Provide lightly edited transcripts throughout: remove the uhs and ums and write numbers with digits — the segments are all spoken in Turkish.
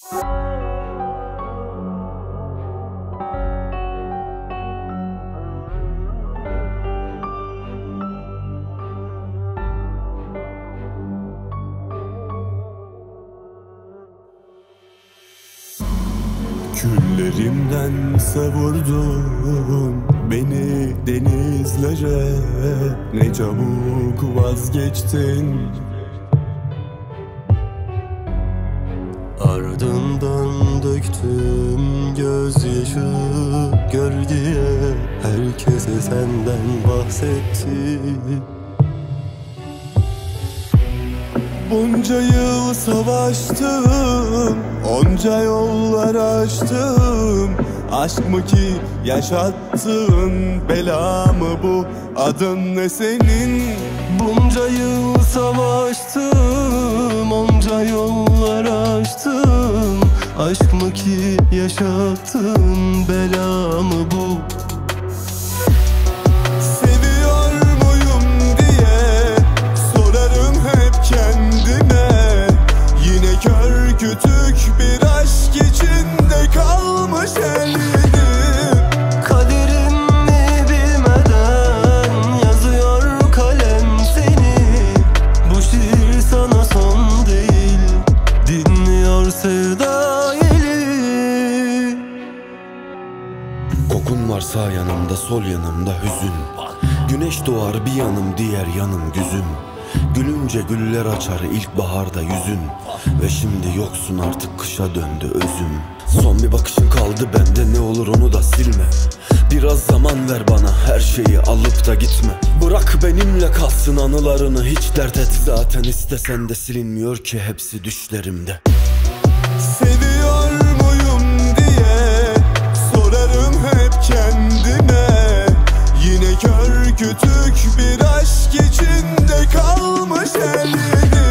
Küllerimden savurdun beni denizlere, ne çabuk vazgeçtin. Ardından döktüm gözyaşı gör diye, herkese senden bahsetti. Bunca yıl savaştım, onca yollar aştım. Aşk mı ki yaşattın, bela mı bu, adın ne senin? Bunca yıl savaştım, onca yollar aştım. Aşk mı ki yaşattın, bela mı bu? Kütük bir aşk içinde kalmış elim. Kaderini bilmeden yazıyor kalem seni. Bu şiir sana son değil, dinliyor sevda eli. Kokun var sağ yanımda, sol yanımda hüzün. Güneş doğar bir yanım, diğer yanım güzün. Gülünce güller açar ilkbaharda yüzün. Ve şimdi yoksun, artık kışa döndü özüm. Son bir bakışın kaldı bende, ne olur onu da silme. Biraz zaman ver bana, her şeyi alıp da gitme. Bırak benimle kalsın anılarını, hiç dert et. Zaten istesen de silinmiyor ki hepsi düşlerimde. Seviyor muyum diye sorarım hep kendime. Yine kör kütük bir aşk içinde kalmış elim.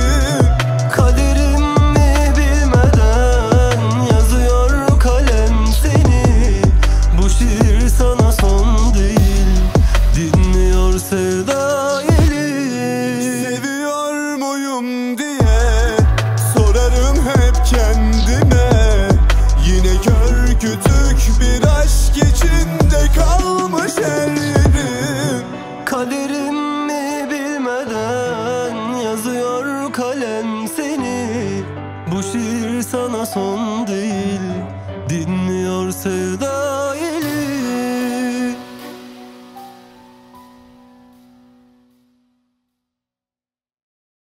Kaderini bilmeden yazıyor kalem seni. Bu şiir sana son değil, dinliyor sevda eli. Seviyor muyum diye sorarım hep kendime. Yine kör kütük bir aşk içinde kalmış elim. Kaderini bilmeden yazıyor kalem seni. Bu şiir sana son değil, dinliyor sevda.